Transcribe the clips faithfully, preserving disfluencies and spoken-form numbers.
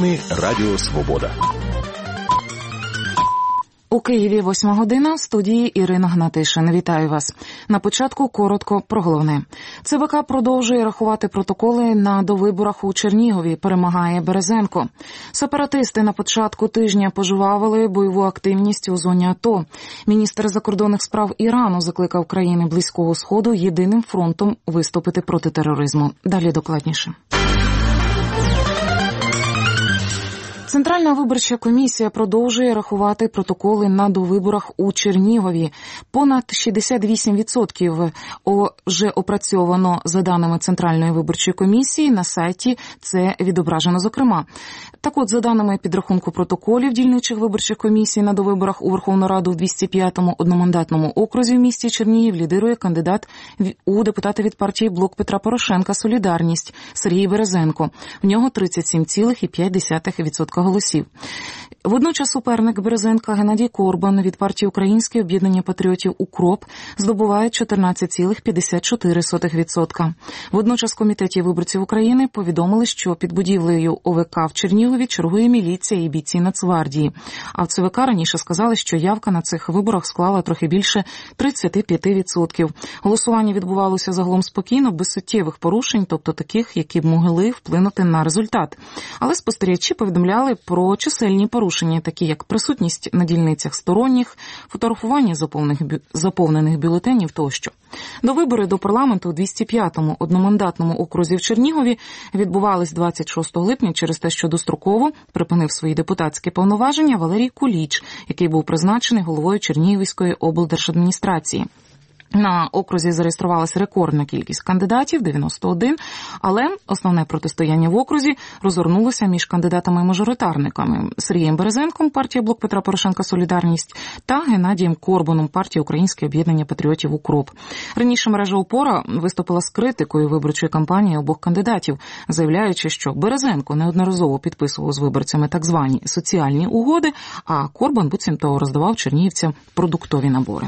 Новини Радіо Свобода. У Києві восьма година, в студії Ірина Гнатишин. Вітаю вас. На початку коротко про головне. ЦВК продовжує рахувати протоколи на довиборах у Чернігові. Перемагає Березенко. Сепаратисти на початку тижня пожвавили бойову активність у зоні АТО. Міністр закордонних справ Ірану закликав країни Близького Сходу єдиним фронтом виступити проти тероризму. Далі докладніше. Центральна виборча комісія продовжує рахувати протоколи на довиборах у Чернігові. Понад шістдесят вісім відсотків вже опрацьовано за даними Центральної виборчої комісії. На сайті це відображено зокрема. Так от, за даними підрахунку протоколів дільничих виборчих комісій на довиборах у Верховну Раду в двісті п'ятому одномандатному окрузі в місті Чернігів лідирує кандидат у депутати від партії «Блок Петра Порошенка. Солідарність» Сергій Березенко. В нього тридцять сім цілих п'ять десятих відсотка голосів. Водночас суперник Березенка Геннадій Корбан від партії «Українське об'єднання патріотів УКРОП» здобуває чотирнадцять цілих п'ятдесят чотири сотих відсотка. Водночас в Комітеті виборців України повідомили, що під будівлею ОВК в Чернігові чергує міліція і бійці Нацгвардії. А в ЦВК раніше сказали, що явка на цих виборах склала трохи більше тридцять п'ять відсотків. Голосування відбувалося загалом спокійно, без суттєвих порушень, тобто таких, які б могли вплинути на результат. Але спостерігачі повідомляли про чисельні порушення, такі як присутність на дільницях сторонніх, фотографування заповнених бюлетенів тощо. Довибори до парламенту у двісті п'ятому одномандатному окрузі в Чернігові відбувались двадцять шостого липня через те, що достроково припинив свої депутатські повноваження Валерій Куліч, який був призначений головою Чернігівської облдержадміністрації. На окрузі зареєструвалася рекордна кількість кандидатів – дев'яносто один, але основне протистояння в окрузі розгорнулося між кандидатами-мажоритарниками Сергієм Березенком, партія «Блок Петра Порошенка. Солідарність» та Геннадієм Корбаном, партія «Українське об'єднання патріотів УКРОП». Раніше мережа «Опора» виступила з критикою виборчої кампанії обох кандидатів, заявляючи, що Березенко неодноразово підписував з виборцями так звані соціальні угоди, а Корбан буцімто роздавав чернігівцям продуктові набори.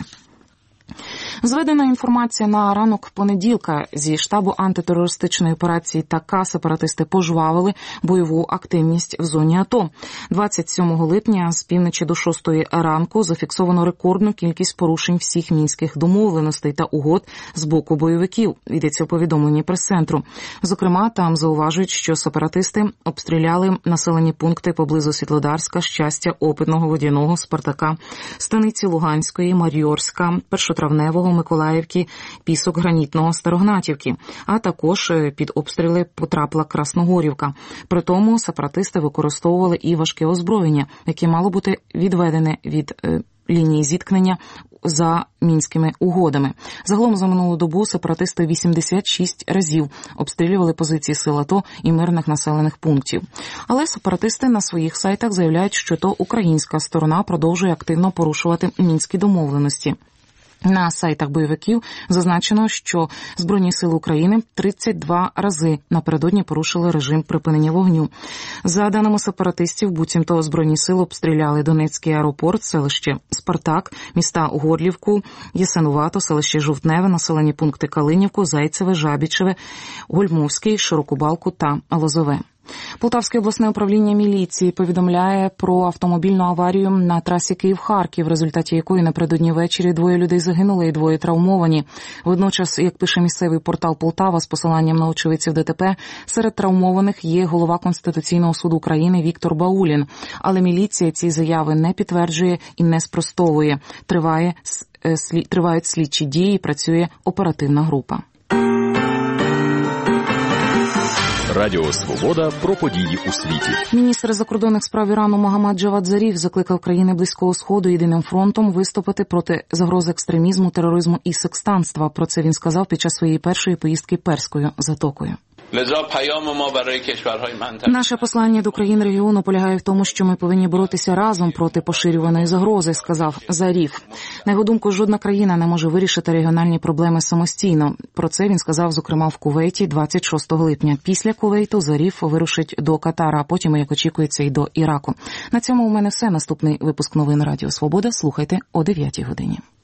Зведена інформація на ранок понеділка зі штабу антитерористичної операції ТАКА сепаратисти пожвавили бойову активність в зоні АТО. двадцять сьомого липня з півночі до шостої ранку зафіксовано рекордну кількість порушень всіх мінських домовленостей та угод з боку бойовиків, йдеться у повідомленні прес-центру. Зокрема, там зауважують, що сепаратисти обстріляли населені пункти поблизу Світлодарська, Щастя, Опитного, Водяного, Спартака, Станиці Луганської, Мар'йорська, Першотравневого, Миколаївки, Пісок Гранітного, Старогнатівки, а також під обстріли потрапила Красногорівка. При тому сепаратисти використовували і важке озброєння, яке мало бути відведене від е, лінії зіткнення за мінськими угодами. Загалом за минулу добу сепаратисти вісімдесят шість разів обстрілювали позиції сил АТО і мирних населених пунктів. Але сепаратисти на своїх сайтах заявляють, що то українська сторона продовжує активно порушувати мінські домовленості. На сайтах бойовиків зазначено, що Збройні сили України тридцять два рази напередодні порушили режим припинення вогню. За даними сепаратистів, буцімто Збройні сили обстріляли Донецький аеропорт, селище Спартак, міста Горлівку, Ясинувато, селище Жовтневе, населені пункти Калинівку, Зайцеве, Жабічеве, Гольмовський, Широкобалку та Лозове. Полтавське обласне управління міліції повідомляє про автомобільну аварію на трасі Київ-Харків, в результаті якої напередодні ввечері двоє людей загинули і двоє травмовані. Водночас, як пише місцевий портал Полтава з посиланням на очевидців ДТП, серед травмованих є голова Конституційного суду України Віктор Баулін. Але міліція ці заяви не підтверджує і не спростовує. Триває, слід, тривають слідчі дії, працює оперативна група. Радіо Свобода про події у світі. Міністр закордонних справ Ірану Могаммад Джавад Заріф закликав країни Близького Сходу єдиним фронтом виступити проти загрози екстремізму, тероризму і секстанства. Про це він сказав під час своєї першої поїздки Перською затокою. Наше послання до країн регіону полягає в тому, що ми повинні боротися разом проти поширюваної загрози, сказав Заріф. На його думку, жодна країна не може вирішити регіональні проблеми самостійно. Про це він сказав, зокрема, в Кувейті двадцять шостого липня. Після Кувейту Заріф вирушить до Катара, а потім, як очікується, й до Іраку. На цьому у мене все. Наступний випуск новин Радіо Свобода слухайте о дев'ятій годині.